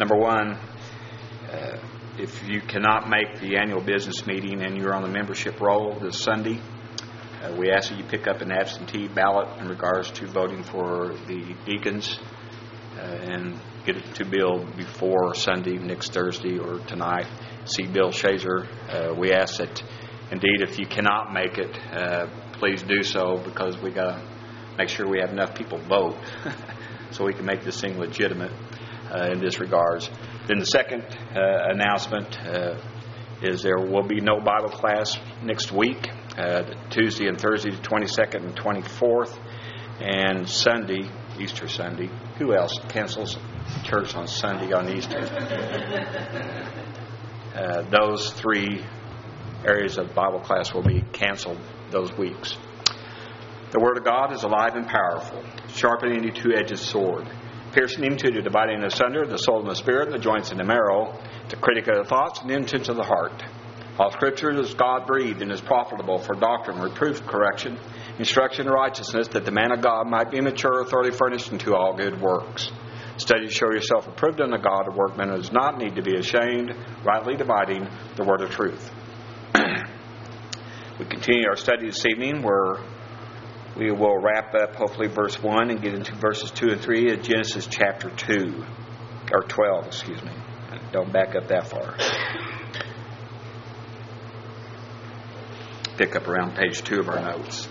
Number one, if you cannot make the annual business meeting and you're on the membership roll this Sunday, we ask that you pick up an absentee ballot in regards to voting for the deacons and get it to Bill before Sunday, next Thursday, or tonight. See Bill Shazer. We ask that, indeed, if you cannot make it, please do so, because we got to make sure we have enough people vote so we can make this thing legitimate in this regards. Then the second announcement is there will be no Bible class next week, Tuesday and Thursday, the 22nd and 24th, and Sunday, Easter Sunday. Who else cancels church on Sunday on Easter? Those three areas of Bible class will be canceled those weeks. The Word of God is alive and powerful, sharper than any two-edged sword, piercing into the dividing asunder the soul and the spirit, and the joints and the marrow, the critic of the thoughts and the intents of the heart. All Scripture is God-breathed and is profitable for doctrine, reproof, correction, instruction in righteousness, that the man of God might be mature, thoroughly furnished unto all good works. Study to show yourself approved unto God, a workman who does not need to be ashamed, rightly dividing the word of truth. We continue our study this evening, where we will wrap up hopefully verse 1 and get into verses 2 and 3 of Genesis chapter 2, or 12, excuse me. Don't back up that far. Pick up around page 2 of our notes.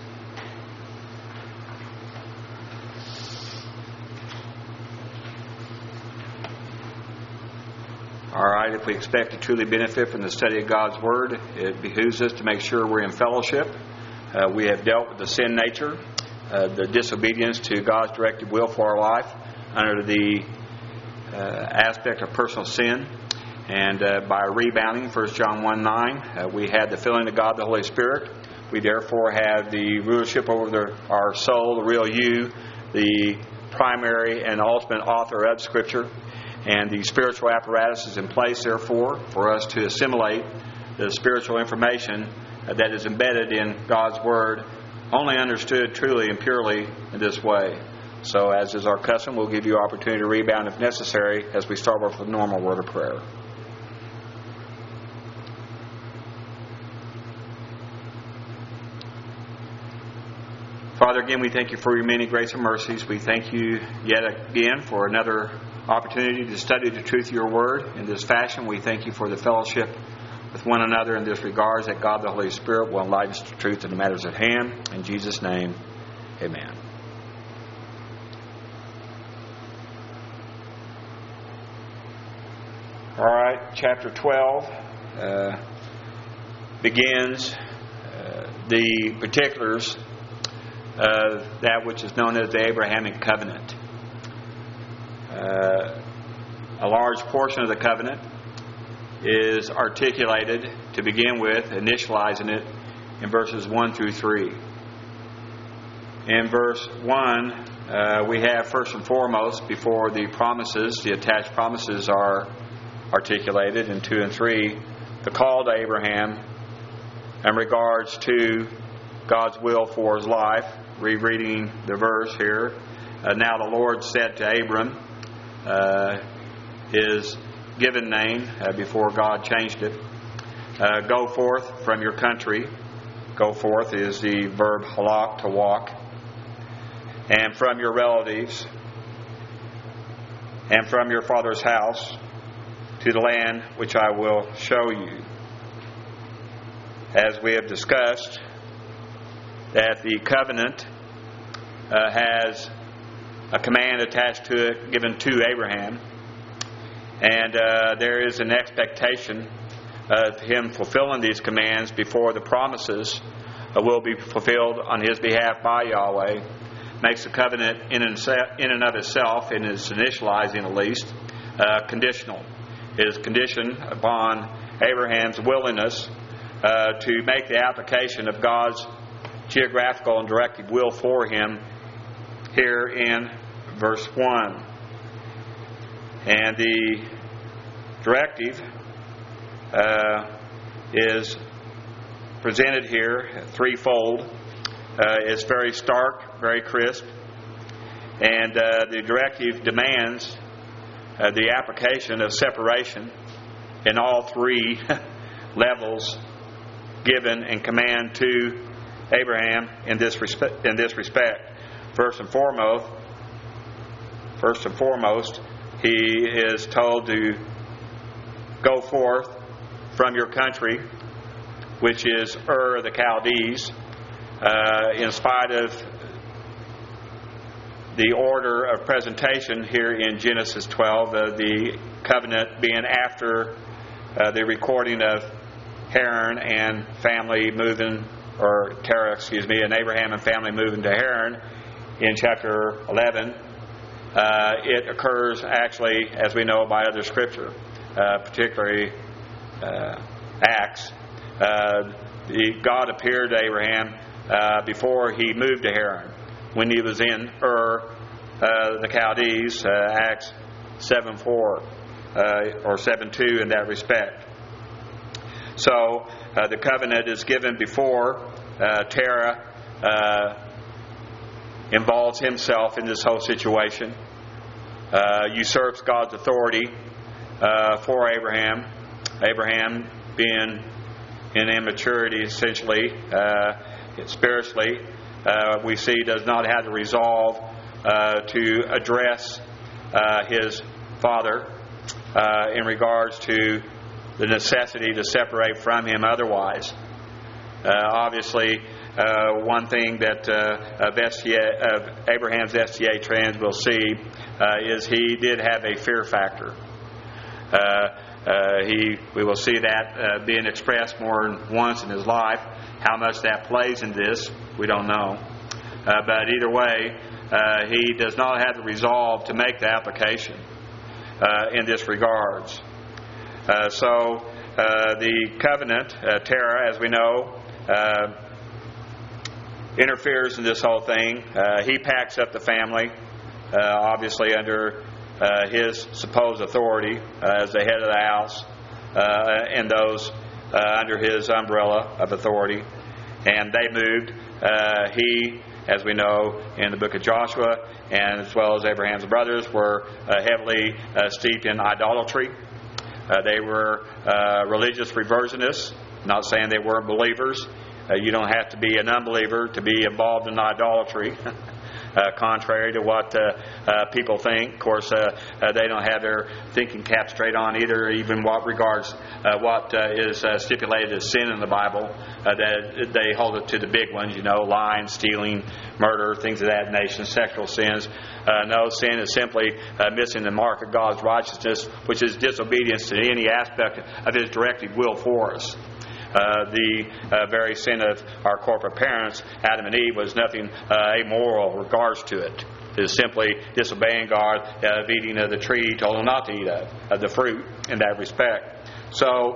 All right, if we expect to truly benefit from the study of God's Word, it behooves us to make sure we're in fellowship. We have dealt with the sin nature, the disobedience to God's directed will for our life under the aspect of personal sin. And by rebounding 1 John 1:9, we had the filling of God, the Holy Spirit. We therefore have the rulership over our soul, the real you, the primary and ultimate author of Scripture. And the spiritual apparatus is in place, therefore, for us to assimilate the spiritual information that is embedded in God's Word, only understood truly and purely in this way. So, as is our custom, we'll give you opportunity to rebound if necessary as we start with a normal word of prayer. Father, again, we thank you for your many grace and mercies. We thank you yet again for another opportunity to study the truth of your word in this fashion. We thank you for the fellowship with one another in this regards, that God the Holy Spirit will enlighten us to truth in the matters at hand. In Jesus' name, amen. All right, chapter 12 begins the particulars of that which is known as the Abrahamic covenant. A large portion of the covenant is articulated to begin with, initializing it in verses 1 through 3. In verse 1, we have first and foremost, before the promises, the attached promises are articulated, in 2 and 3, the call to Abraham in regards to God's will for his life. Rereading the verse here. Now the Lord said to Abram, his given name before God changed it, go forth from your country. Go forth is the verb halak, to walk. And from your relatives, and from your father's house, to the land which I will show you. As we have discussed, that the covenant has a command attached to it given to Abraham, and there is an expectation of him fulfilling these commands before the promises will be fulfilled on his behalf by Yahweh. Makes the covenant in and of itself, in its initializing at least, conditional. It is conditioned upon Abraham's willingness to make the application of God's geographical and directive will for him here in verse 1. And the directive is presented here threefold. It's very stark, very crisp, and the directive demands the application of separation in all three levels given and command to Abraham in this respect. First and foremost, he is told to go forth from your country, which is Ur the Chaldees, in spite of the order of presentation here in Genesis 12, the covenant being after the recording of Haran and family moving, or Terah, and Abraham and family moving to Haran in chapter 11. It occurs actually, as we know by other scripture, particularly Acts. God appeared to Abraham before he moved to Haran, when he was in Ur the Chaldees, Acts 7:4 or 7:2 in that respect. So the covenant is given before Terah involves himself in this whole situation, usurps God's authority for Abraham. Abraham being in immaturity essentially, spiritually, we see does not have the resolve to address his father in regards to the necessity to separate from him otherwise. Obviously, one thing that of Abraham's STA trends will see is he did have a fear factor. We will see that being expressed more than once in his life. How much that plays in this, we don't know. But either way, he does not have the resolve to make the application in this regards. So the covenant, Terah, as we know, interferes in this whole thing. He packs up the family, obviously under his supposed authority as the head of the house, and those under his umbrella of authority. And they moved. He, as we know in the book of Joshua, and as well as Abraham's brothers, were heavily steeped in idolatry. They were religious reversionists. Not saying they weren't believers. You don't have to be an unbeliever to be involved in idolatry, contrary to what people think. Of course, they don't have their thinking cap straight on either, even what regards what is stipulated as sin in the Bible. That they hold it to the big ones, lying, stealing, murder, things of that nature, sexual sins. No, sin is simply missing the mark of God's righteousness, which is disobedience to any aspect of His directive will for us. The very sin of our corporate parents, Adam and Eve, was nothing amoral in regards to it. It is simply disobeying God, of eating of the tree He told them not to eat of the fruit in that respect. So,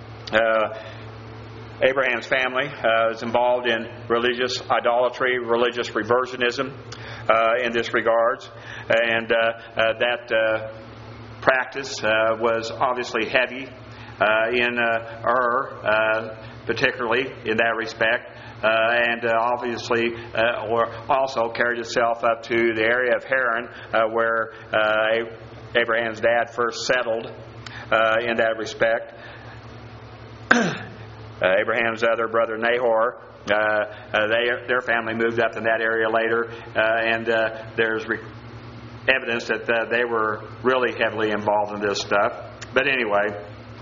Abraham's family is involved in religious idolatry, religious reversionism in this regards. And that practice was obviously heavy in Ur, particularly in that respect, and obviously also carried itself up to the area of Haran, where Abraham's dad first settled in that respect. Abraham's other brother Nahor, their family moved up in that area later, and there's evidence that they were really heavily involved in this stuff. But anyway,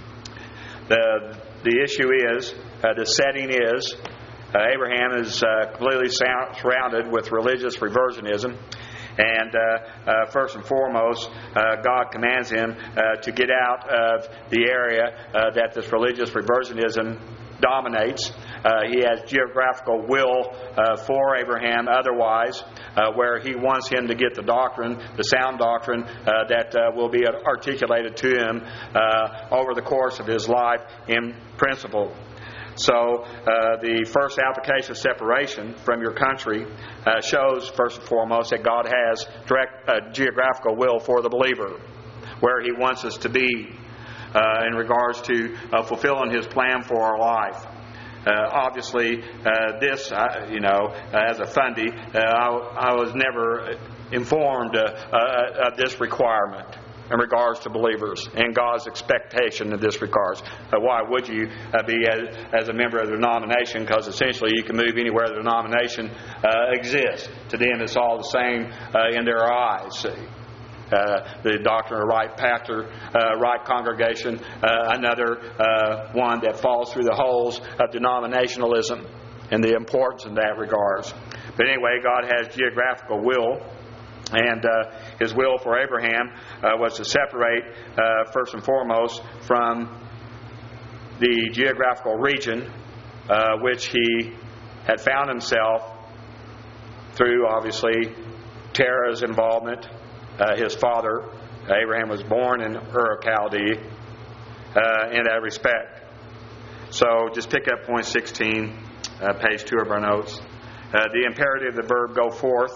the issue is, the setting is, Abraham is completely surrounded with religious reversionism. And first and foremost, God commands him to get out of the area that this religious reversionism dominates. He has geographical will for Abraham otherwise, where he wants him to get the doctrine, the sound doctrine that will be articulated to him over the course of his life in principle. So the first application of separation from your country shows, first and foremost, that God has direct geographical will for the believer, where He wants us to be in regards to fulfilling His plan for our life. Obviously, this, as a fundie, I was never informed of this requirement. in regards to believers and God's expectation in this regards. Why would you be as a member of the denomination? Because essentially you can move anywhere the denomination exists. To them it's all the same in their eyes. See? The doctrine of right pastor, right congregation, another one that falls through the holes of denominationalism and the importance in that regards. But anyway, God has geographical will, and His will for Abraham was to separate, first and foremost, from the geographical region which he had found himself through, obviously, Terah's involvement. His father, Abraham, was born in Ur of Chaldee in that respect. So just pick up point 16, page 2 of our notes. The imperative of the verb go forth,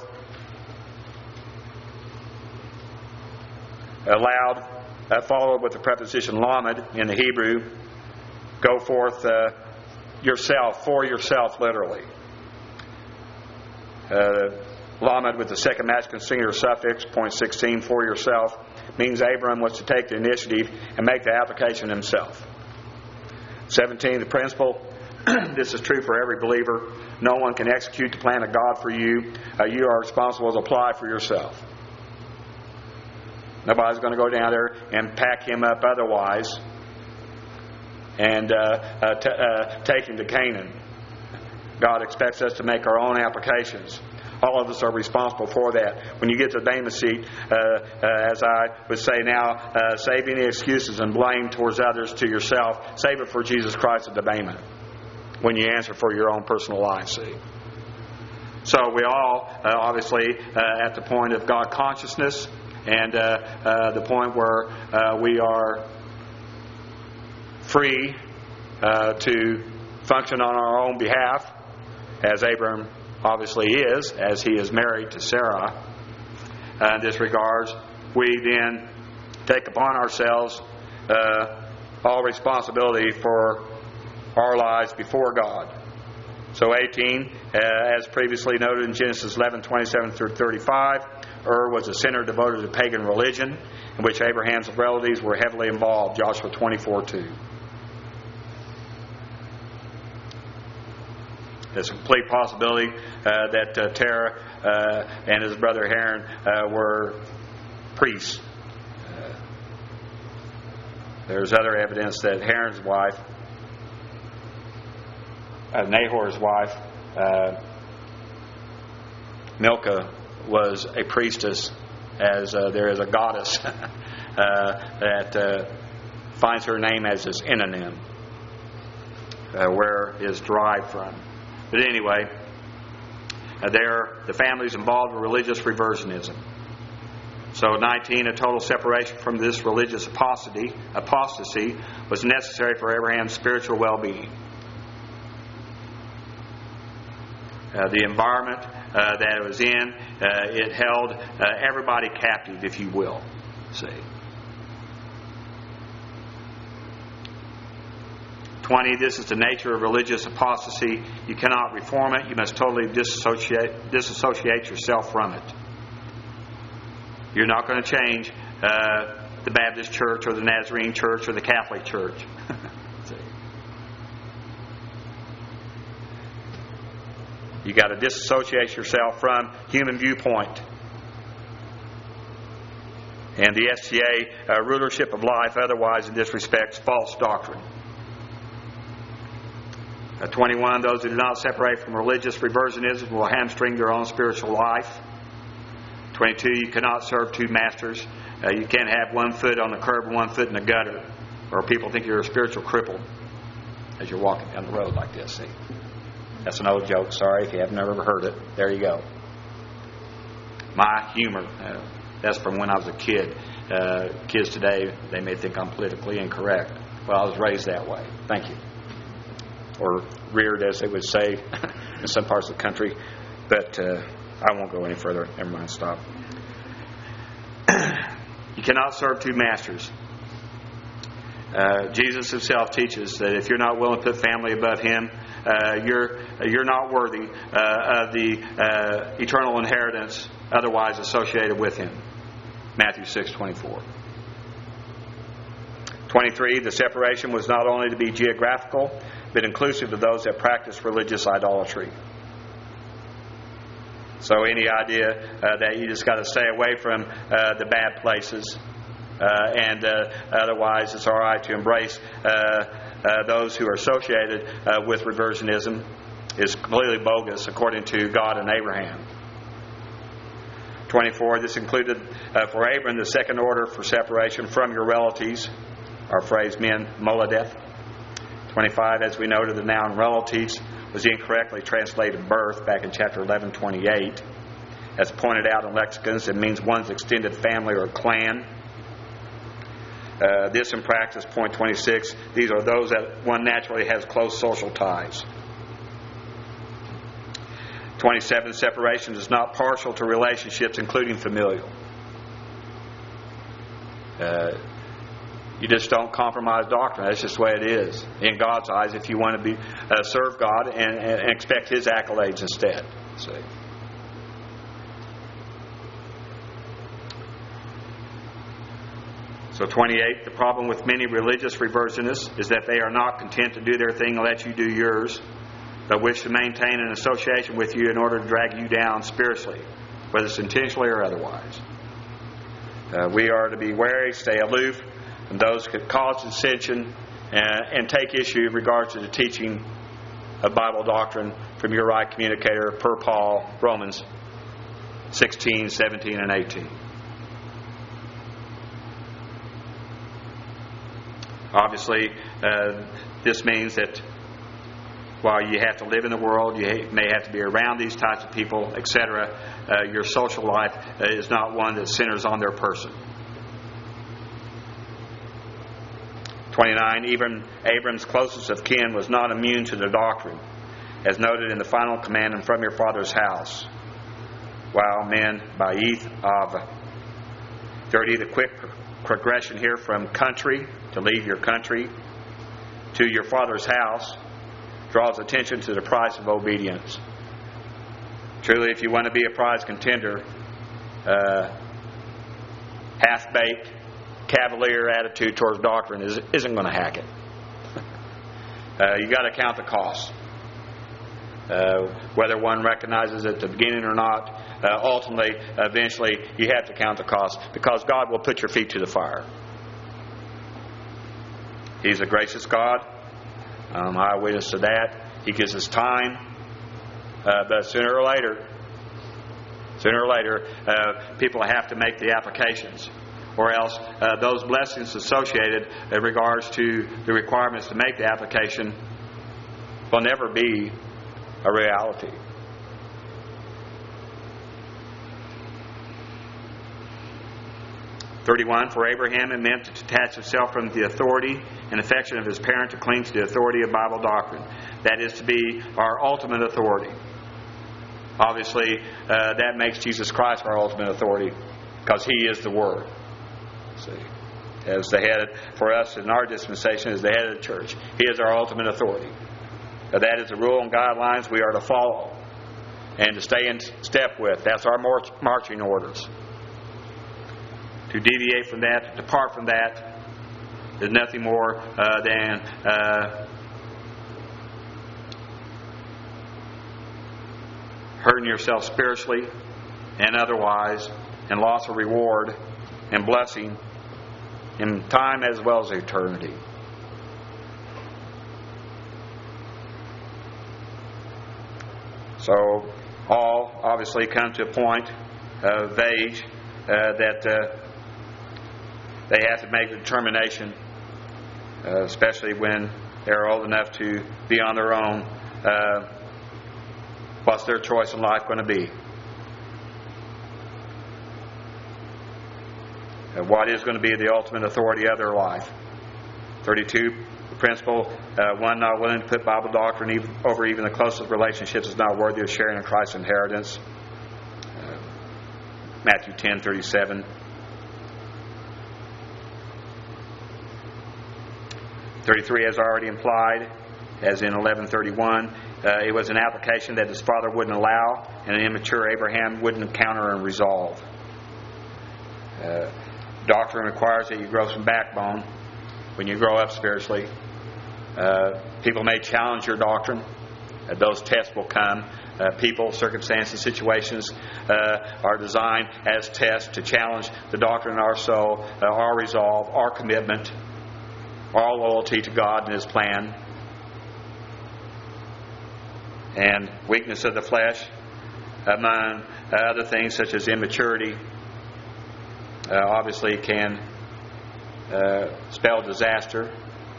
allowed, followed with the preposition lamed in the Hebrew. Go forth yourself, for yourself, literally. Lamed with the second masculine singular suffix, point 16, for yourself, means Abram was to take the initiative and make the application himself. 17, the principle. This is true for every believer. No one can execute the plan of God for you. You are responsible to apply for yourself. Nobody's going to go down there and pack him up otherwise and take him to Canaan. God expects us to make our own applications. All of us are responsible for that. When you get to the Bema seat, as I would say now, save any excuses and blame towards others to yourself. Save it for Jesus Christ at the Bema when you answer for your own personal life. See? So we all, obviously, at the point of God consciousness and the point where we are free to function on our own behalf, as Abram obviously is, as he is married to Sarah. In this regards, we then take upon ourselves all responsibility for our lives before God. So 18, as previously noted in Genesis 11:27 through 35, Ur was a sinner devoted to pagan religion, in which Abraham's relatives were heavily involved. Joshua 24:2. There's a complete possibility that Terah and his brother Haran were priests. There's other evidence that Haran's wife, Nahor's wife, Milcah, was a priestess, as there is a goddess that finds her name as his Enonim, where it is derived from. But anyway, there the family's involved in religious reversionism. So 19, a total separation from this religious apostasy was necessary for Abraham's spiritual well-being. The environment that it was in, it held everybody captive, if you will. See. 20, this is the nature of religious apostasy. You cannot reform it. You must totally disassociate yourself from it. You're not going to change the Baptist church or the Nazarene church or the Catholic church. You got to disassociate yourself from human viewpoint. And the STA rulership of life, otherwise in this respect, false doctrine. 21, those who do not separate from religious reversionism will hamstring their own spiritual life. 22, you cannot serve two masters. You can't have one foot on the curb and one foot in the gutter, or people think you're a spiritual cripple as you're walking down the road like this. See? That's an old joke. Sorry if you have never heard it. There you go. My humor. That's from when I was a kid. Kids today, they may think I'm politically incorrect. Well, I was raised that way. Thank you. Or reared, as they would say in some parts of the country. But I won't go any further. Never mind, stop. You cannot serve two masters. Jesus himself teaches that if you're not willing to put family above him, you're not worthy of the eternal inheritance otherwise associated with him. Matthew 6:24. 23, the separation was not only to be geographical, but inclusive of those that practice religious idolatry. So any idea that you just got to stay away from the bad places, and otherwise it's all right to embrace those who are associated with reversionism is completely bogus according to God and Abraham. 24, this included for Abram the second order for separation from your relatives, our phrase men moladeth. 25, as we noted, the noun relatives was incorrectly translated birth back in chapter 11:28. As pointed out in lexicons, it means one's extended family or clan. This in practice, point 26, these are those that one naturally has close social ties. 27, separation is not partial to relationships, including familial. You just don't compromise doctrine. That's just the way it is in God's eyes if you want to be serve God and expect His accolades instead. See? So 28, the problem with many religious reversionists is that they are not content to do their thing and let you do yours, but wish to maintain an association with you in order to drag you down spiritually, whether it's intentionally or otherwise. We are to be wary, stay aloof, and those could cause dissension and take issue in regards to the teaching of Bible doctrine from your right communicator, per Paul, Romans 16, 17, and 18. Obviously, this means that while you have to live in the world, you may have to be around these types of people, etc., your social life is not one that centers on their person. 29, even Abram's closest of kin was not immune to the doctrine, as noted in the final commandment, from your father's house, while men ba'ith av. 30, the quick progression here from country, to leave your country, to your father's house, draws attention to the price of obedience. Truly, if you want to be a prize contender, half-baked, cavalier attitude towards doctrine isn't going to hack it. You got to count the cost. Whether one recognizes it at the beginning or not, ultimately, eventually, you have to count the cost, because God will put your feet to the fire. He's a gracious God. I witness to that. He gives us time, but sooner or later, people have to make the applications, or else those blessings associated in regards to the requirements to make the application will never be a reality. (31) For Abraham it meant to detach himself from the authority and affection of his parent to cling to the authority of Bible doctrine. That is to be our ultimate authority. Obviously, that makes Jesus Christ our ultimate authority, because He is the Word. See, as the head for us in our dispensation, as the head of the church, He is our ultimate authority. That is the rule and guidelines we are to follow and to stay in step with. That's our marching orders. To deviate from that, to depart from that, is nothing more than hurting yourself spiritually and otherwise, and loss of reward and blessing in time as well as eternity. So all obviously come to a point of age that they have to make a determination, especially when they're old enough to be on their own. What's their choice in life going to be? What is going to be the ultimate authority of their life? 32, the principle, one not willing to put Bible doctrine over even the closest relationships is not worthy of sharing in Christ's inheritance. Matthew 10:37. 33, as already implied, as in 11:31, it was an application that his father wouldn't allow, and an immature Abraham wouldn't encounter and resolve. Doctrine requires that you grow some backbone, when you grow up spiritually. People may challenge your doctrine. Those tests will come. People, circumstances, situations are designed as tests to challenge the doctrine of our soul, our resolve, our commitment, our loyalty to God and His plan. And weakness of the flesh, among other things such as immaturity, obviously can spell disaster.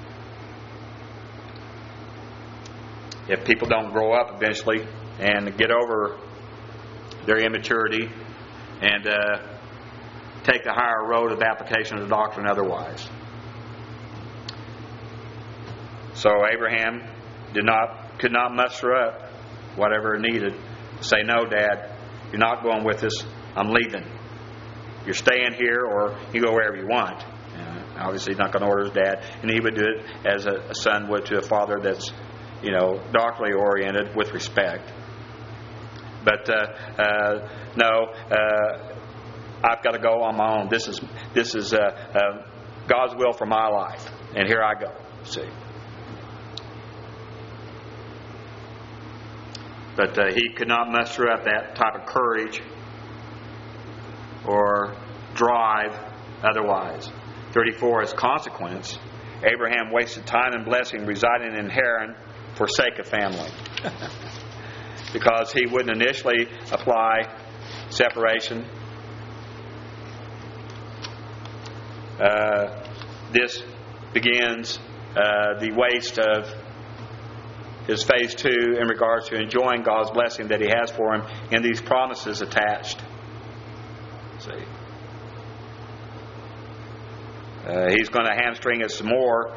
If people don't grow up eventually and get over their immaturity and take the higher road of application of the doctrine otherwise. So Abraham could not muster up whatever needed to say, "No, Dad, you're not going with us. I'm leaving. You're staying here, or you go wherever you want." Obviously, he's not going to order his dad, and he would do it as a son would to a father that's, doctrinally oriented with respect. But no, I've got to go on my own. This is God's will for my life, and here I go. See. But he could not muster up that type of courage or drive otherwise. 34, as consequence, Abraham wasted time and blessing residing in Haran for sake of family. Because he wouldn't initially apply separation. This begins the waste of his phase 2 in regards to enjoying God's blessing that He has for him in these promises attached. See, he's going to hamstring it some more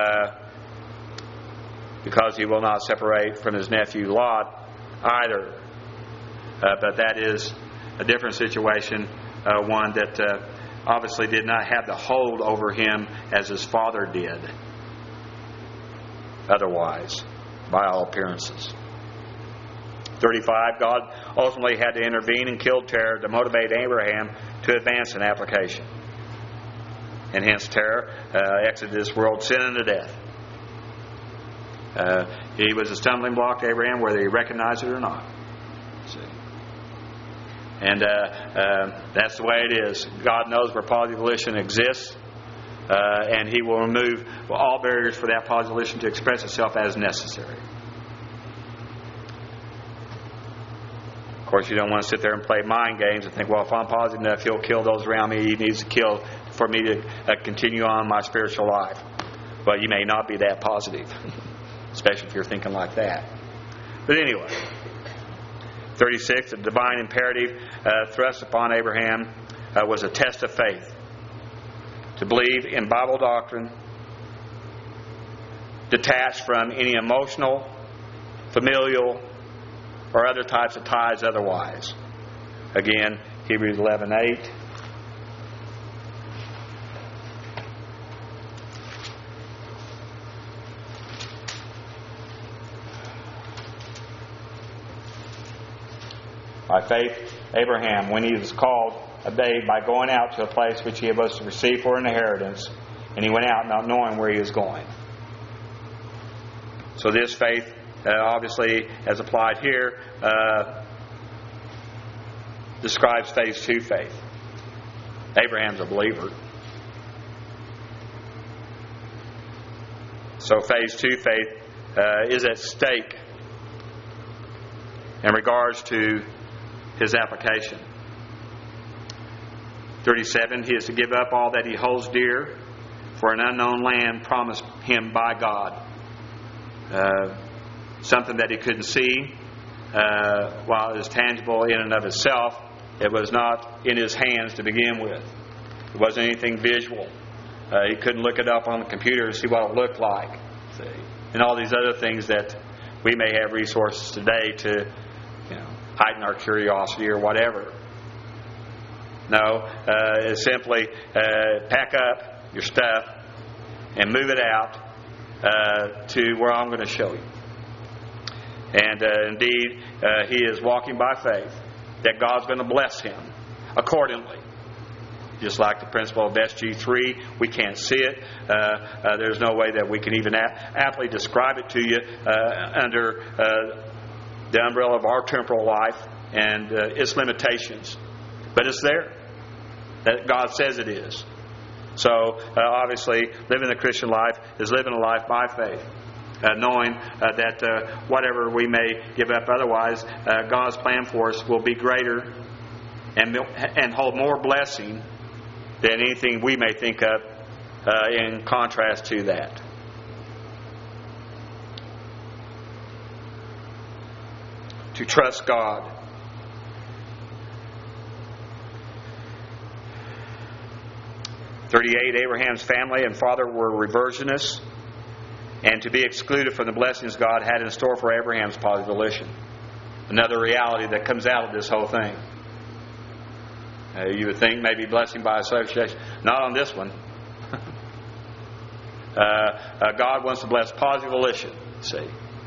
because he will not separate from his nephew Lot either. But that is a different situation, one that obviously did not have the hold over him as his father did. Otherwise, by all appearances. 35, God ultimately had to intervene and kill Terah to motivate Abraham to advance in application. And hence Terah exited this world, sin unto death. He was a stumbling block to Abraham, whether he recognized it or not. See? And that's the way it is. God knows where positive volition exists, and He will remove all barriers for that positive volition to express itself as necessary. Of course, you don't want to sit there and play mind games and think, well, if I'm positive enough, He'll kill those around me. He needs to kill for me to continue on my spiritual life. Well, you may not be that positive, especially if you're thinking like that. But anyway, 36, the divine imperative thrust upon Abraham was a test of faith. To believe in Bible doctrine, detached from any emotional, familial, or other types of ties otherwise. Again, Hebrews 11:8. By faith, Abraham, when he was called, obeyed by going out to a place which he was to receive for an inheritance, and he went out not knowing where he was going. So this faith, obviously, as applied here, describes phase 2 faith. Abraham's a believer. So phase 2 faith is at stake in regards to his application. 37, he is to give up all that he holds dear for an unknown land promised him by God. Something that he couldn't see, while it is tangible in and of itself, it was not in his hands to begin with. It wasn't anything visual. He couldn't look it up on the computer and see what it looked like. See? And all these other things that we may have resources today to heighten our curiosity or whatever. No, it's simply pack up your stuff and move it out to where I'm going to show you. And indeed, he is walking by faith that God's going to bless him accordingly. just like the principle of SG3. We can't see it. There's no way that we can even aptly describe it to you under the umbrella of our temporal life and its limitations. But it's there. That God says it is. So, obviously, living the Christian life is living a life by faith. Knowing that whatever we may give up otherwise, God's plan for us will be greater and hold more blessing than anything we may think of in contrast to that. To trust God. Abraham's family and father were reversionists, and to be excluded from the blessings God had in store for Abraham's positive volition. Another reality that comes out of this whole thing. You would think maybe blessing by association. Not on this one. God wants to bless positive volition, see.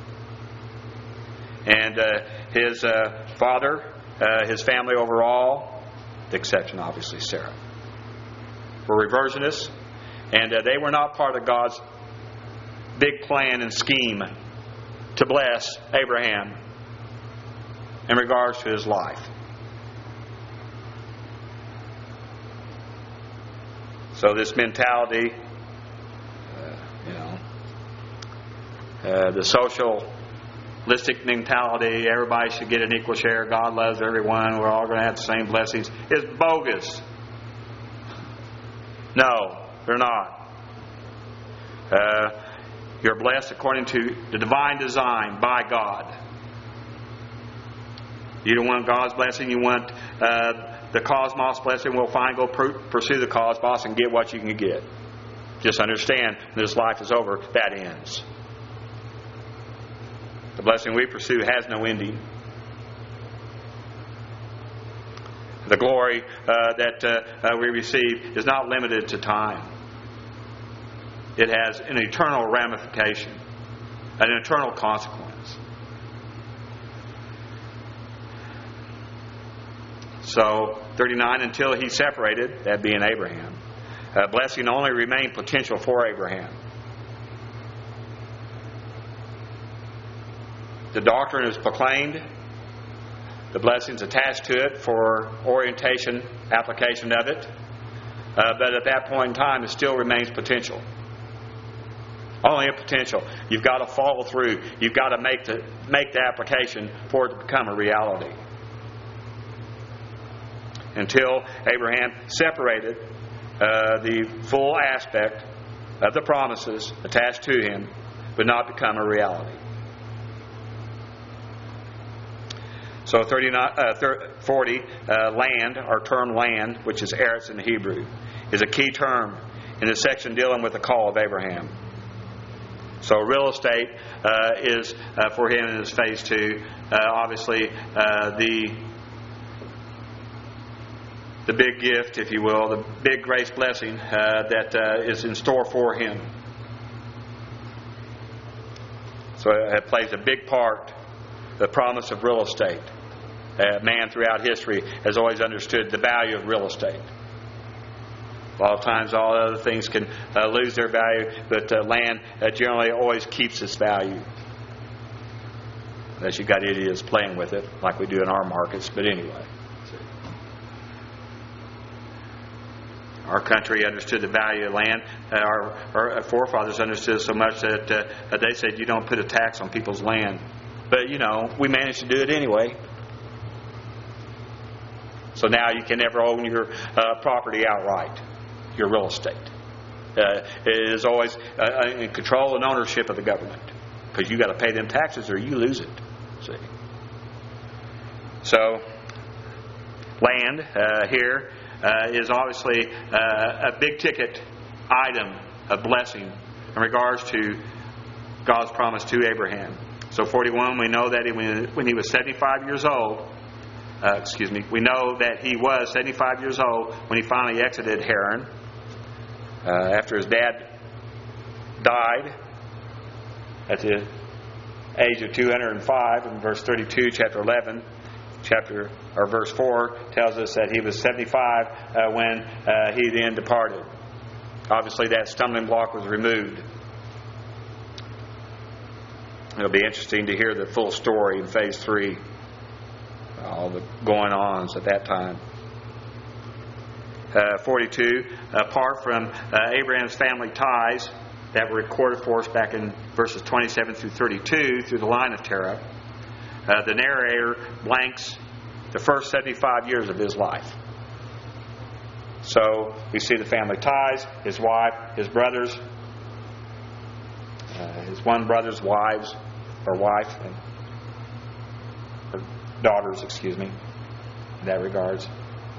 And his father, his family overall, the exception obviously Sarah, were reversionists, and they were not part of God's big plan and scheme to bless Abraham in regards to his life. So this mentality, the socialistic mentality, everybody should get an equal share, God loves everyone, we're all going to have the same blessings, is bogus. No, they're not. You're blessed according to the divine design by God. You don't want God's blessing, you want the cosmos blessing. Well, fine, go pursue the cosmos and get what you can get. Just understand, when this life is over, that ends. The blessing we pursue has no ending. The glory that we receive is not limited to time. It has an eternal ramification, an eternal consequence. So, 39, until he separated, that being Abraham, blessing only remained potential for Abraham. The doctrine is proclaimed, the blessings attached to it for orientation, application of it. But at that point in time, it still remains potential. Only a potential. You've got to follow through. You've got to make the application for it to become a reality. Until Abraham separated the full aspect of the promises attached to him would not become a reality. So 40, land, or term land, which is eretz in the Hebrew, is a key term in the section dealing with the call of Abraham. So real estate is for him in his phase 2, obviously the big gift, if you will, the big grace blessing that is in store for him. So it plays a big part, the promise of real estate. Man throughout history has always understood the value of real estate. A lot of times all other things can lose their value, but land generally always keeps its value. Unless you've got idiots playing with it, like we do in our markets, but anyway. Our country understood the value of land. Our forefathers understood so much that they said you don't put a tax on people's land. But, we managed to do it anyway. So now you can never own your property outright, your real estate. It is always in control and ownership of the government, because you got to pay them taxes or you lose it. See. So land here is obviously a big ticket item of blessing in regards to God's promise to Abraham. So 41, we know that when he was 75 years old. We know that he was 75 years old when he finally exited Haran. After his dad died at the age of 205, in verse 32, chapter 11, verse 4 tells us that he was 75 when he then departed. Obviously, that stumbling block was removed. It'll be interesting to hear the full story in phase 3, all the going-ons at that time. 42, apart from Abraham's family ties that were recorded for us back in verses 27 through 32 through the line of Terah, the narrator blanks the first 75 years of his life. So we see the family ties, his wife, his brothers, his one brother's wives, or wife, or daughters, in that regards.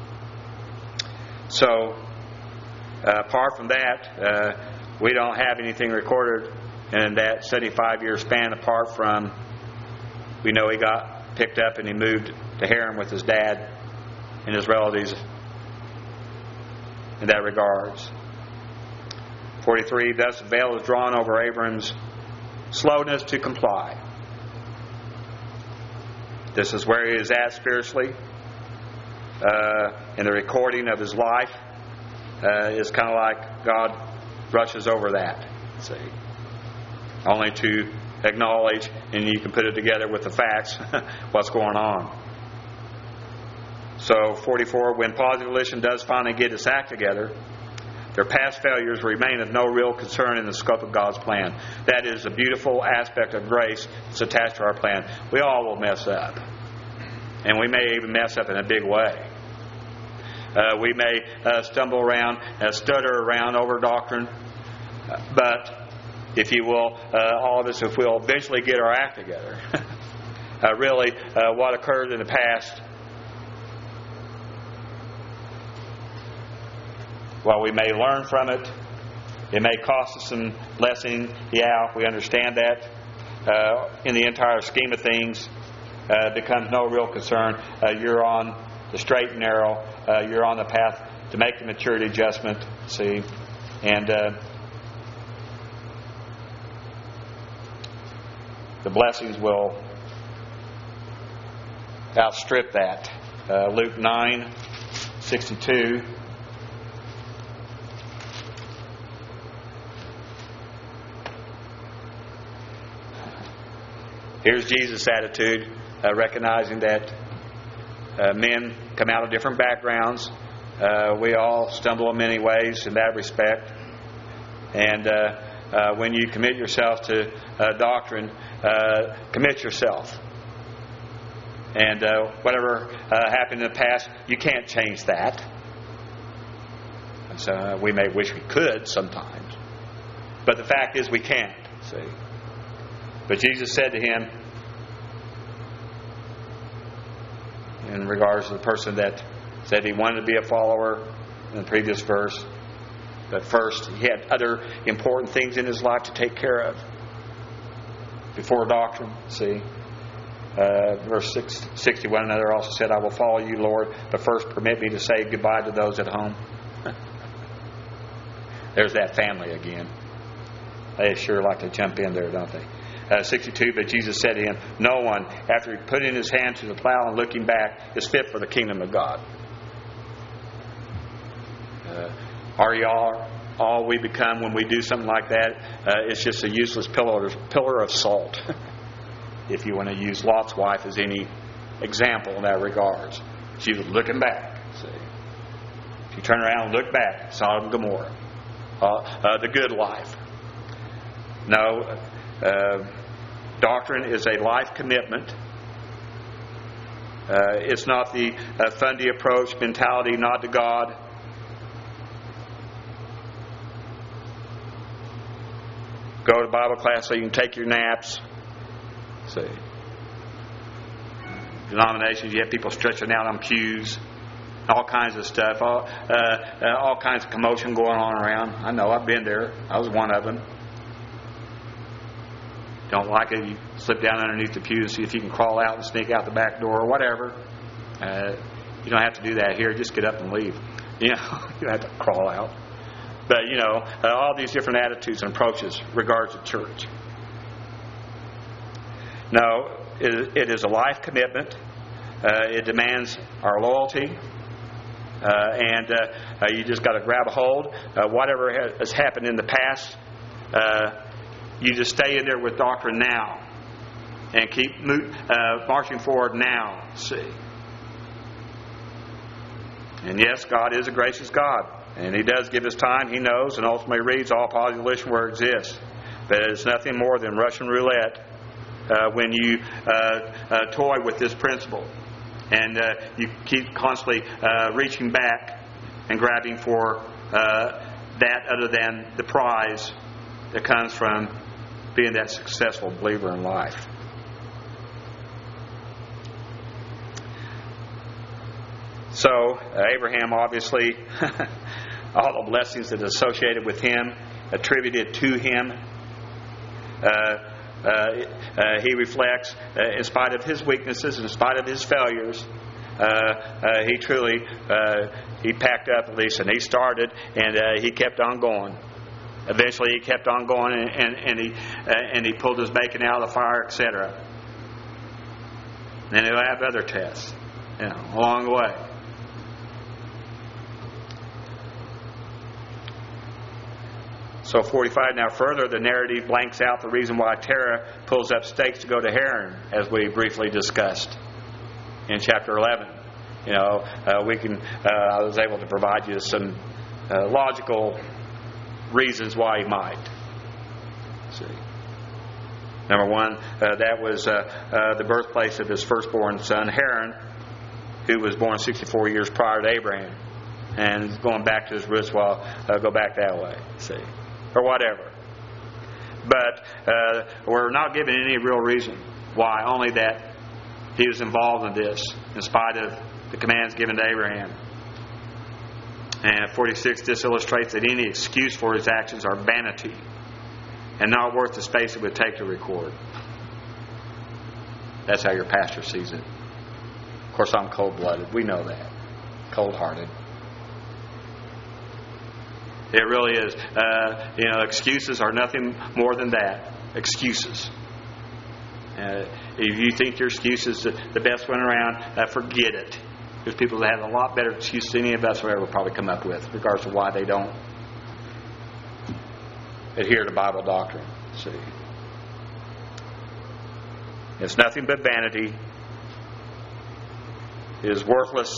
So, apart from that, we don't have anything recorded in that 75-year span apart from, we know he got picked up and he moved to Haran with his dad and his relatives in that regards. 43, thus the veil is drawn over Abram's slowness to comply. This is where he is at spiritually. In the recording of his life, it's kind of like God brushes over that. See, only to acknowledge, and you can put it together with the facts, what's going on. So 44, when Positive Volition does finally get its act together, their past failures remain of no real concern in the scope of God's plan. That is a beautiful aspect of grace that's attached to our plan. We all will mess up. And we may even mess up in a big way. We may stumble around, stutter around over doctrine. But, if you will, all of us, if we'll eventually get our act together, really what occurred in the past, while we may learn from it, it may cost us some lesson. Yeah, we understand that. In the entire scheme of things, becomes no real concern. You're on the straight and narrow. You're on the path to make the maturity adjustment. See, and the blessings will outstrip that. Luke 9:62. Here's Jesus' attitude, recognizing that men come out of different backgrounds. We all stumble in many ways in that respect. And when you commit yourself to doctrine, commit yourself. And whatever happened in the past, you can't change that. And so we may wish we could sometimes. But the fact is we can't. See. But Jesus said to him, in regards to the person that said he wanted to be a follower in the previous verse, but first he had other important things in his life to take care of before doctrine. See, verse 61, another also said, I will follow you, Lord, but first permit me to say goodbye to those at home. There's that family again. They sure like to jump in there, don't they? 62, but Jesus said to him, no one, after putting his hand to the plow and looking back, is fit for the kingdom of God. Are you all we become when we do something like that? It's just a useless pillar of salt. If you want to use Lot's wife as any example in that regards. She was looking back. See, if you turn around and look back, Sodom and Gomorrah. The good life. No, doctrine is a life commitment. It's not the fundy approach mentality, not to God. Go to Bible class so you can take your naps. See, denominations, you have people stretching out on pews, all kinds of stuff, all kinds of commotion going on around. I know, I've been there. I was one of them. Don't like it, you slip down underneath the pew and see if you can crawl out and sneak out the back door or whatever. You don't have to do that here. Just get up and leave. You know, you don't have to crawl out. But, you know, all these different attitudes and approaches regards to church. No, it is a life commitment. It demands our loyalty. And you just got to grab a hold. Whatever has happened in the past, you just stay in there with doctrine now. And keep marching forward now. See. And yes, God is a gracious God. And He does give us time, He knows, and ultimately reads all positive where it exists. But it's nothing more than Russian roulette when you toy with this principle. And you keep constantly reaching back and grabbing for that other than the prize that comes from being that successful believer in life. So, Abraham, obviously, all the blessings that are associated with him, attributed to him, he reflects, in spite of his weaknesses, in spite of his failures, he truly, he packed up at least, and he started, and he kept on going. Eventually, he kept on going, and he pulled his bacon out of the fire, etc. And he'll have other tests, along the way. So 45, now further, the narrative blanks out the reason why Terah pulls up stakes to go to Haran, as we briefly discussed in chapter 11. I was able to provide you some logical reasons why he might. See. Number one, that was the birthplace of his firstborn son, Haran, who was born 64 years prior to Abraham. And going back to his roots, go back that way. See. Or whatever. But we're not given any real reason why, only that he was involved in this in spite of the commands given to Abraham. And 46, this illustrates that any excuse for his actions are vanity and not worth the space it would take to record. That's how your pastor sees it. Of course, I'm cold-blooded. We know that. Cold-hearted. It really is. Excuses are nothing more than that. Excuses. If you think your excuse is the best one around, forget it. There's people that have a lot better excuses than any of us will ever probably come up with, regardless of why they don't adhere to Bible doctrine. See, it's nothing but vanity. It is worthless.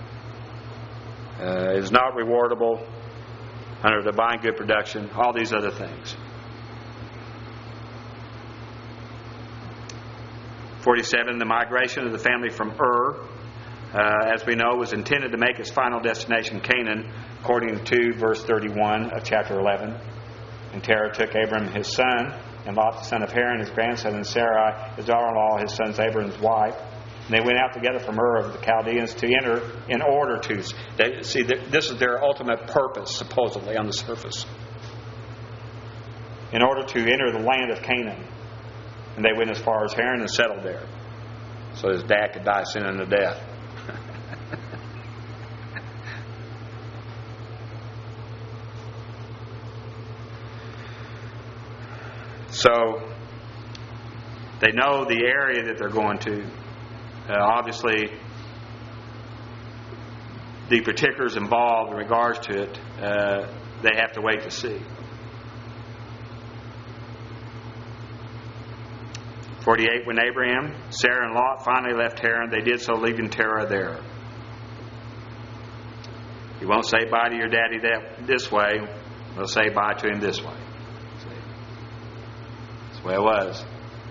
It is not rewardable under divine good production, all these other things. 47, the migration of the family from Ur, as we know, was intended to make its final destination Canaan, according to verse 31 of chapter 11. And Terah took Abram his son, and Lot the son of Haran his grandson, and Sarai his daughter-in-law, his son Abram's wife. And they went out together from Ur of the Chaldeans to enter in order to... See, this is their ultimate purpose, supposedly, on the surface. In order to enter the land of Canaan. And they went as far as Haran and settled there. So his dad could die sin unto death. So, they know the area that they're going to. Obviously, the particulars involved in regards to it, they have to wait to see. 48, when Abraham, Sarah, and Lot finally left Haran, they did so leaving Terah there. You won't say bye to your daddy this way. We'll say bye to him this way. See? That's the way it was.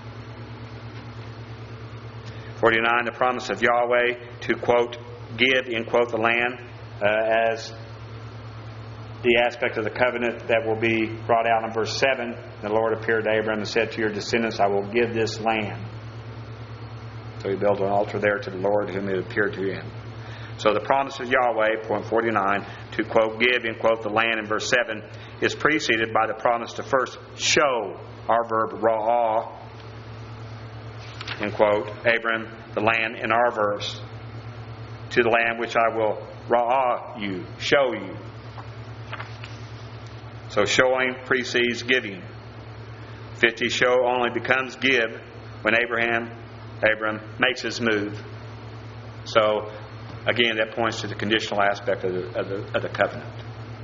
49, the promise of Yahweh to, quote, give, end quote, the land as the aspect of the covenant that will be brought out in verse 7. The Lord appeared to Abram and said to your descendants, I will give this land. So he built an altar there to the Lord whom it appeared to him. So the promise of Yahweh, point 49, to, quote, give, end quote, the land in verse 7, is preceded by the promise to first show, our verb ra'ah, end quote, Abram, the land in our verse, to the land which I will ra'ah you, show you. So showing precedes giving. 50, show only becomes give when Abram makes his move. So, again, that points to the conditional aspect of the covenant.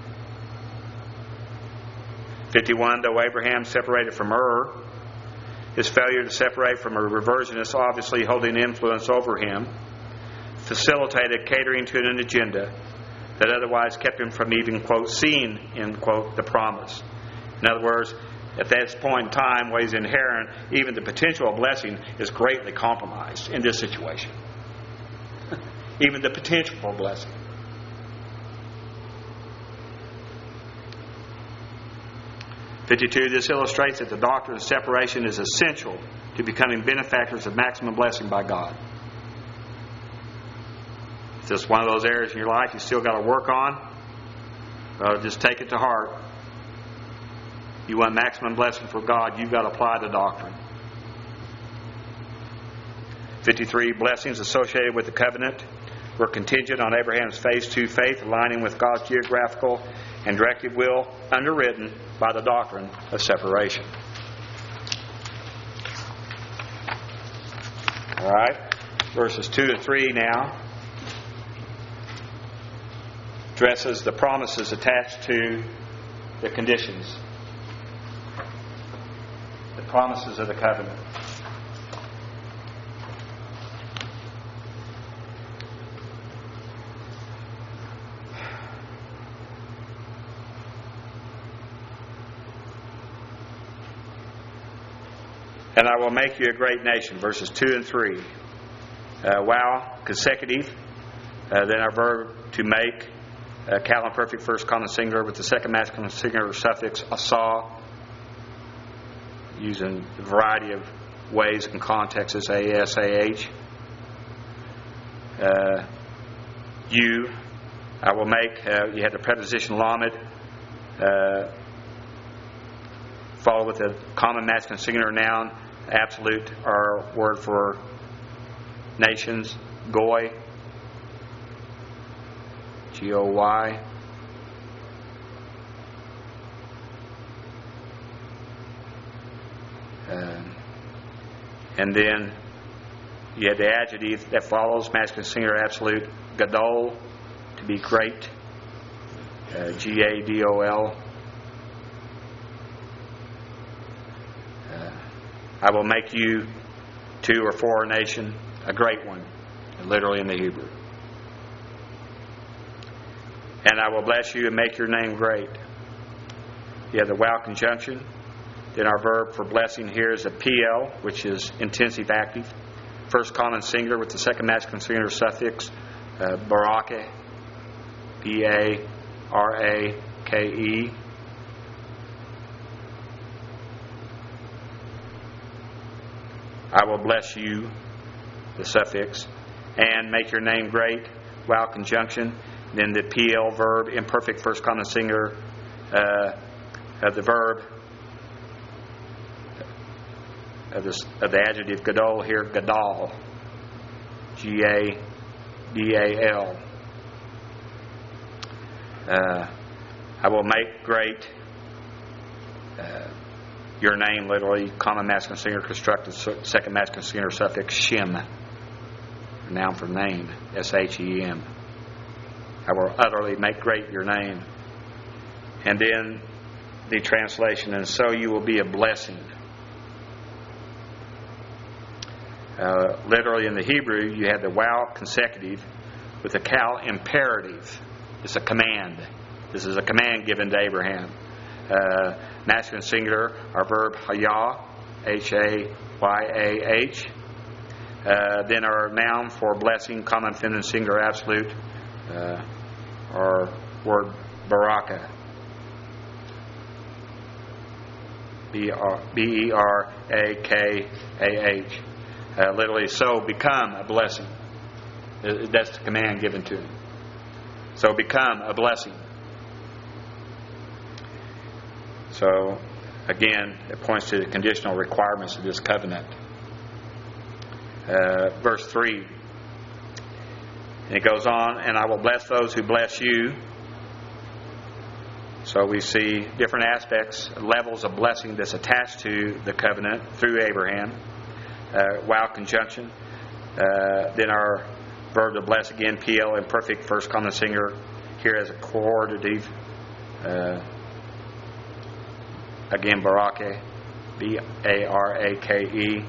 51, though Abraham separated from Ur, his failure to separate from a reversionist obviously holding influence over him facilitated catering to an agenda that otherwise kept him from even, quote, seeing, end quote, the promise. In other words, at this point in time, what is inherent, even the potential blessing is greatly compromised in this situation. Even the potential for blessing. (52) This illustrates that the doctrine of separation is essential to becoming benefactors of maximum blessing by God. If this is one of those areas in your life you still got to work on, just take it to heart. You want maximum blessing for God, you've got to apply the doctrine. 53. Blessings associated with the covenant were contingent on Abraham's phase 2 faith, aligning with God's geographical and directive will, underwritten by the doctrine of separation. All right, verses 2 to 3 now addresses the promises attached to the conditions, the promises of the covenant. And I will make you a great nation, verses 2 and 3. Wow, consecutive. Then our verb to make, cal imperfect first common singular with the second masculine singular suffix asa, using a variety of ways and contexts, A-S-A-H. You, I will make, you had the preposition lamed, follow with a common masculine singular noun, absolute, our word for nations, goy, G-O-Y. And then you have the adjective that follows, masculine singular absolute, gadol, to be great, G-A-D-O-L. I will make you to or for a nation, a great one, literally in the Hebrew. And I will bless you and make your name great. You have the wow conjunction. Then our verb for blessing here is a PL, which is intensive active. First common singular with the second masculine singular suffix, barake, B-A-R-A-K-E. I will bless you, the suffix, and make your name great, wow conjunction. Then the PL verb, imperfect first common singular of the verb, of the adjective gadol here, gadal, G-A-D-A-L. I will make great your name, literally, common masculine singular constructed second masculine singular suffix, shem, noun for name, S-H-E-M. I will utterly make great your name. And then the translation, and so you will be a blessing. Literally in the Hebrew, you have the wow consecutive with the kal imperative. It's a command. This is a command given to Abraham. Masculine singular, our verb hayah, H-A-Y-A-H. Then our noun for blessing, common feminine singular absolute, our word baraka, B-E-R-A-K-A-H. Literally, so become a blessing. That's the command given to him. So become a blessing. So, again, it points to the conditional requirements of this covenant. Verse 3. And it goes on, and I will bless those who bless you. So we see different aspects, levels of blessing that's attached to the covenant through Abraham. Wow conjunction. Then our verb to bless again, PL imperfect, first common singular, here as a coordinative. Again, barake, B-A-R-A-K-E.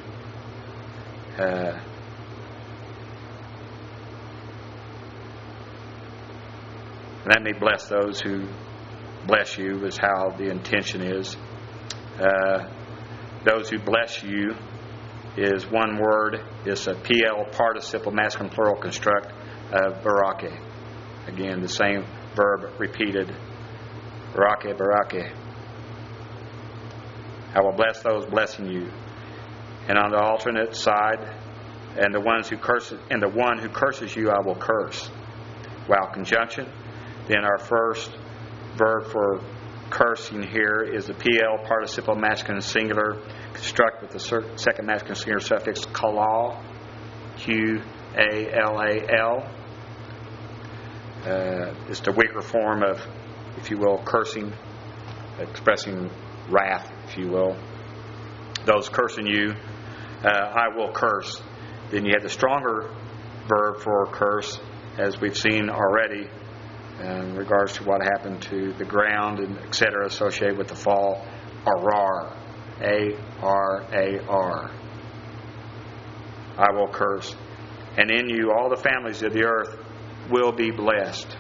Let me bless those who bless you is how the intention is. Those who bless you is one word. It's a PL participle masculine plural construct of barake. Again, the same verb repeated. Barake, barake. I will bless those blessing you. And on the alternate side, and the one who curses you, I will curse. While conjunction. Then our first verb for cursing here is the PL participle masculine singular construct with the second masculine singular suffix kalal, Q-A-L-A-L. It's the weaker form of, if you will, cursing, expressing wrath, if you will. Those cursing you, I will curse. Then you have the stronger verb for curse, as we've seen already, in regards to what happened to the ground and etc. associated with the fall. Arar, A-R-A-R. I will curse. And in you all the families of the earth will be blessed.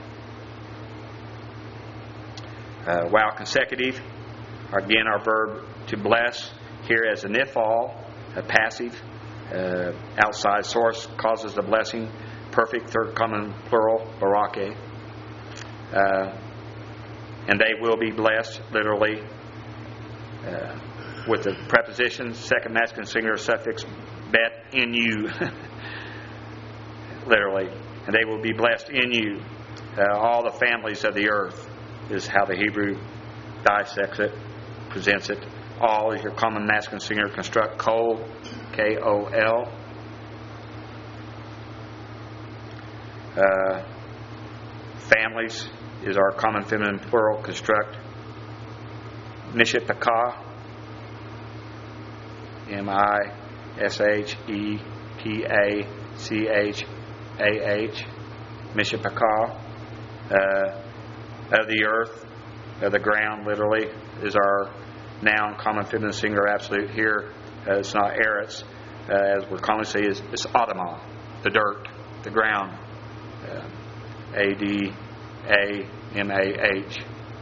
While consecutive, again our verb to bless here as an ifal, a passive, outside source causes the blessing. Perfect third common plural, barake. And they will be blessed, literally, with the preposition, second masculine singular suffix, bet, in you. Literally. And they will be blessed in you. All the families of the earth is how the Hebrew dissects it, presents it. All is your common masculine singular construct, kol, K-O-L. Families is our common feminine plural construct. Mishipachah, M-I-S-H-E-P-A-C-H-A-H, Mishipachah. Of the earth, of the ground, literally, is our noun, common feminine singular absolute. Here, it's not eretz, as we're commonly say, it's Adamah, the dirt, the ground. A-D-A-M-A-H.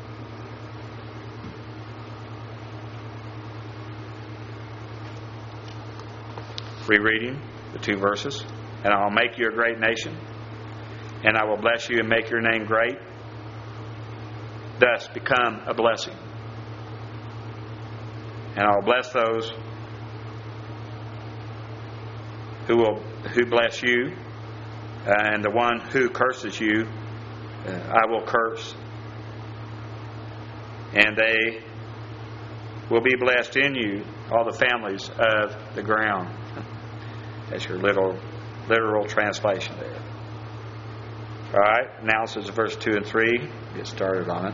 Rereading the two verses. And I will make you a great nation, and I will bless you and make your name great. Thus become a blessing. And I will bless those who bless you, and the one who curses you, I will curse. And they will be blessed in you, all the families of the ground. That's your literal translation there. All right, analysis of verse 2 and 3. Get started on it.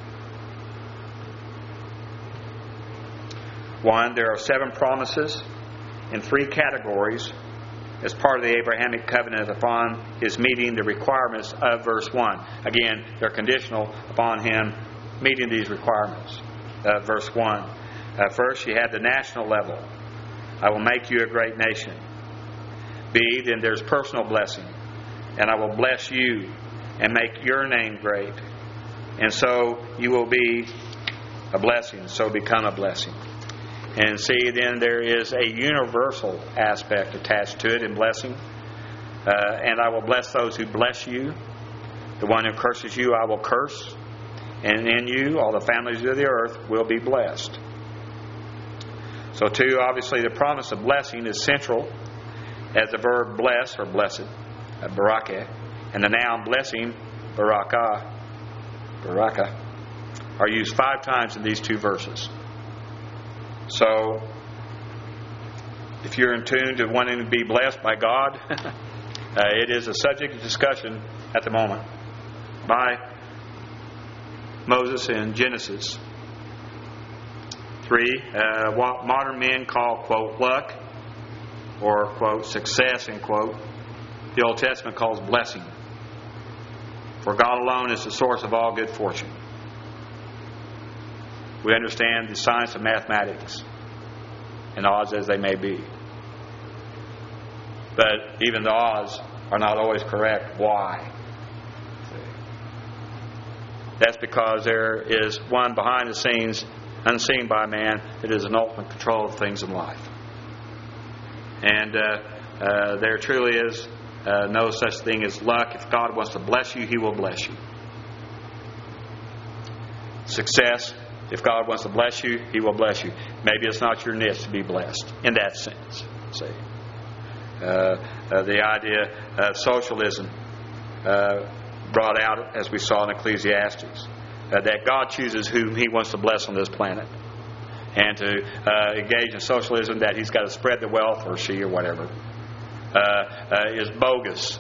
1. There are 7 promises in 3 categories as part of the Abrahamic covenant upon his meeting the requirements of verse 1. Again, they're conditional upon him meeting these requirements. Verse 1. First, you have the national level. I will make you a great nation. B, then there's personal blessing. And I will bless you and make your name great. And so you will be a blessing. So become a blessing. And see, then there is a universal aspect attached to it in blessing. And I will bless those who bless you. The one who curses you, I will curse. And in you, all the families of the earth will be blessed. So, too, obviously, the promise of blessing is central as the verb bless or blessed, barake, and the noun blessing, baraka, are used 5 times in these 2 verses. So, if you're in tune to wanting to be blessed by God, it is a subject of discussion at the moment by Moses in Genesis. 3, what modern men call, quote, luck, or, quote, success, end quote, the Old Testament calls blessing. For God alone is the source of all good fortune. We understand the science of mathematics, and odds as they may be. But even the odds are not always correct. Why? That's because there is one behind the scenes, unseen by man, that is in ultimate control of things in life. And there truly is no such thing as luck. If God wants to bless you, He will bless you. Success, if God wants to bless you, He will bless you. Maybe it's not your niche to be blessed in that sense. See, the idea of socialism brought out, as we saw in Ecclesiastes, that God chooses whom He wants to bless on this planet, and to engage in socialism that He's got to spread the wealth, or she, or whatever, is bogus.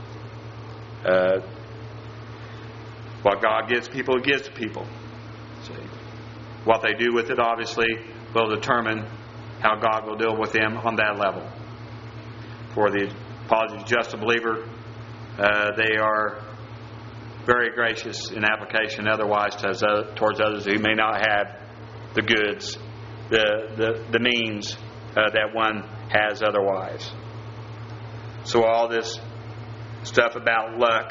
What God gives people, He gives to people. See? What they do with it, obviously, will determine how God will deal with them on that level. For the positive, just believer, they are very gracious in application otherwise towards others who may not have the goods, the means that one has otherwise. So all this stuff about luck,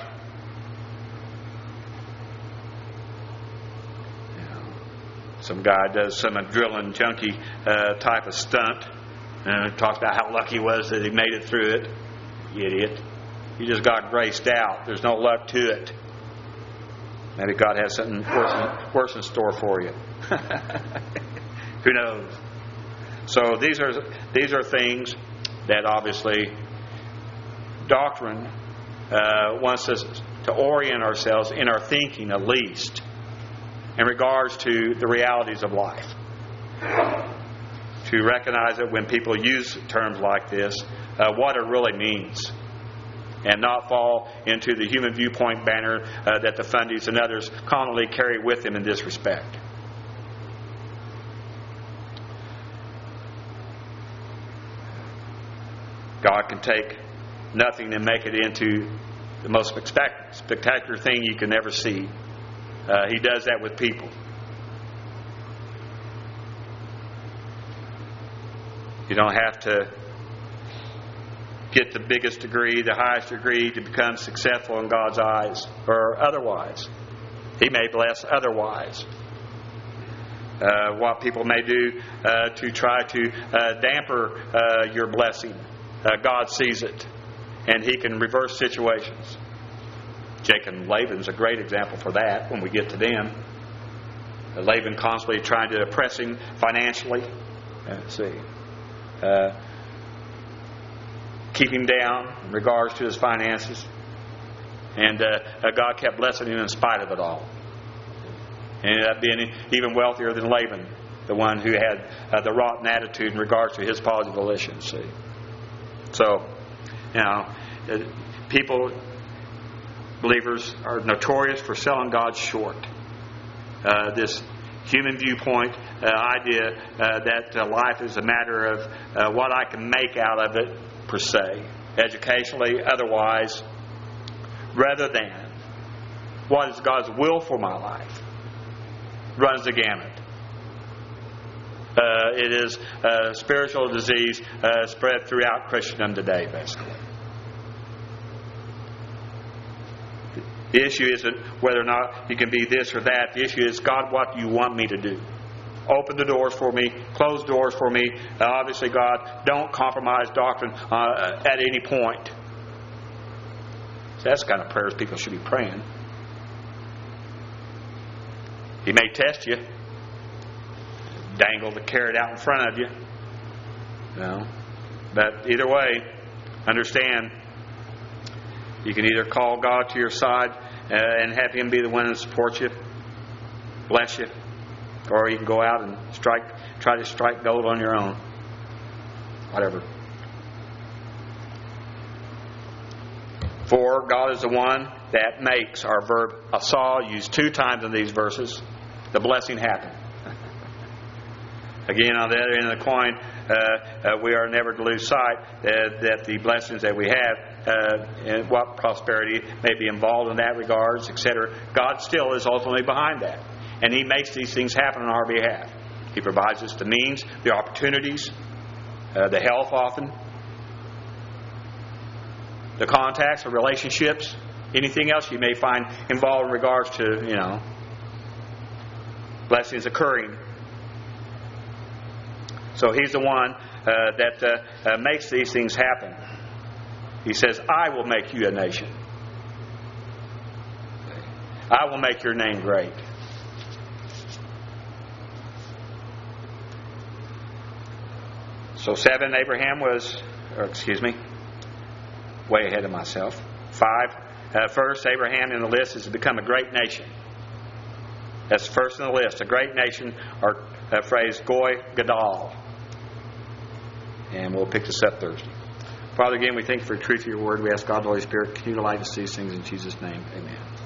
some guy does some adrenaline junkie type of stunt and talks about how lucky he was that he made it through it. You idiot. You just got graced out. There's no luck to it. Maybe God has something worse in store for you. Who knows? So these are things that obviously doctrine wants us to orient ourselves in our thinking, at least, in regards to the realities of life. To recognize that when people use terms like this, what it really means. And not fall into the human viewpoint banner that the fundies and others commonly carry with them in this respect. God can take nothing and make it into the most spectacular thing you can ever see. He does that with people. You don't have to get the biggest degree, the highest degree to become successful in God's eyes, or otherwise. He may bless otherwise. What people may do to try to damper your blessing, God sees it, and He can reverse situations. Jacob and Laban's a great example for that when we get to them. Laban constantly trying to oppress him financially. Keep him down in regards to his finances. And God kept blessing him in spite of it all. And ended up being even wealthier than Laban, the one who had the rotten attitude in regards to his positive volition. See? So, people, believers, are notorious for selling God short. This human viewpoint idea that life is a matter of what I can make out of it, per se, educationally, otherwise, rather than what is God's will for my life, runs the gamut. It is a spiritual disease spread throughout Christendom today, basically. The issue isn't whether or not you can be this or that. The issue is, God, what do you want me to do? Open the doors for me. Close doors for me. Obviously, God, don't compromise doctrine at any point. So that's the kind of prayers people should be praying. He may test you. Dangle the carrot out in front of you. But either way, understand, you can either call God to your side and have Him be the one that supports you, bless you, or you can go out and try to strike gold on your own. Whatever. For God is the one that makes, our verb asah, used 2 times in these verses, the blessing happen. Again, on the other end of the coin, we are never to lose sight that the blessings that we have, and what prosperity may be involved in that regards, etc., God still is ultimately behind that. And He makes these things happen on our behalf. He provides us the means, the opportunities, the health often, the contacts, the relationships, anything else you may find involved in regards to, blessings occurring. So He's the one that makes these things happen. He says, I will make you a nation. I will make your name great. So 7, Abraham was, way ahead of myself. 5, first, Abraham in the list is to become a great nation. That's first in the list. A great nation, or phrase, Goy Gadol. And we'll pick this up Thursday. Father, again, we thank you for the truth of your word. We ask God, the Holy Spirit, continue to light us these things in Jesus' name. Amen.